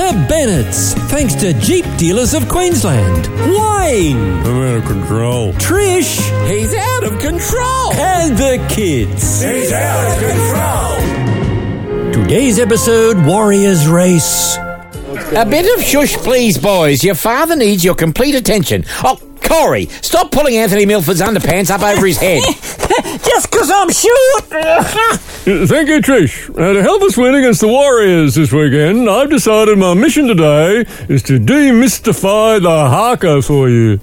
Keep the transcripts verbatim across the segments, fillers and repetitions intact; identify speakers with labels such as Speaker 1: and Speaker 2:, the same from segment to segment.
Speaker 1: The Bennetts, thanks to Jeep Dealers of Queensland. Wayne.
Speaker 2: I'm out of control.
Speaker 1: Trish.
Speaker 3: He's out of control.
Speaker 1: And the kids.
Speaker 3: He's out of control.
Speaker 1: Today's episode, Warriors Race.
Speaker 3: A bit of shush, please, boys. Your father needs your complete attention. Oh, Corey, stop pulling Anthony Milford's underpants up over his head.
Speaker 4: Just because I'm short.
Speaker 2: Thank you, Trish. Uh, to help us win against the Warriors this weekend, I've decided my mission today is to demystify the haka for you.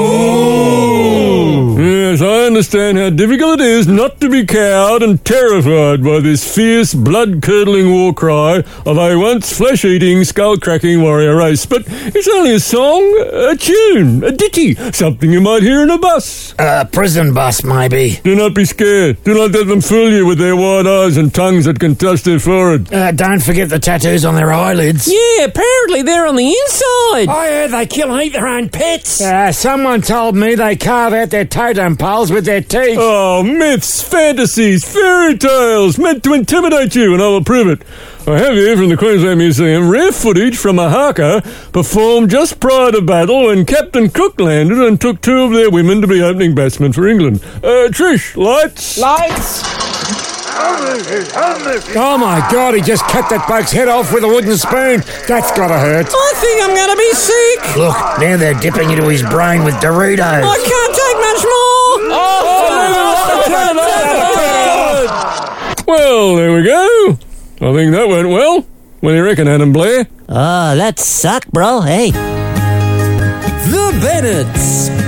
Speaker 2: Ooh. Yes, I understand how difficult it is not to be cowed and terrified by this fierce, blood-curdling war cry of a once flesh-eating, skull-cracking warrior race. But it's only a song, a tune, a ditty, something you might hear in a bus.
Speaker 3: A uh, prison bus, maybe.
Speaker 2: Do not be scared. Do not let them fool you with their wide eyes and tongues that can touch their forehead.
Speaker 3: Uh, don't forget the tattoos on their eyelids.
Speaker 4: Yeah, apparently they're on the inside.
Speaker 3: I heard they kill and eat their own pets.
Speaker 4: Uh, someone told me they carve out their totem poles with their teeth.
Speaker 2: Oh, myths, fantasies, fairy tales, meant to intimidate you, and I will prove it. I have here from the Queensland Museum rare footage from a haka performed just prior to battle when Captain Cook landed and took two of their women to be opening batsmen for England. Uh, Trish, lights?
Speaker 4: Lights! Oh my God, he just cut that bloke's head off with a wooden spoon. That's gotta hurt.
Speaker 1: I think I'm gonna be sick.
Speaker 3: Look, now they're dipping into his brain with Doritos.
Speaker 1: I can't take much more.
Speaker 2: Oh, well, there we go. I think that went well. What do you reckon, Adam Blair?
Speaker 5: Oh, that sucked, bro. Hey.
Speaker 1: The Bennetts.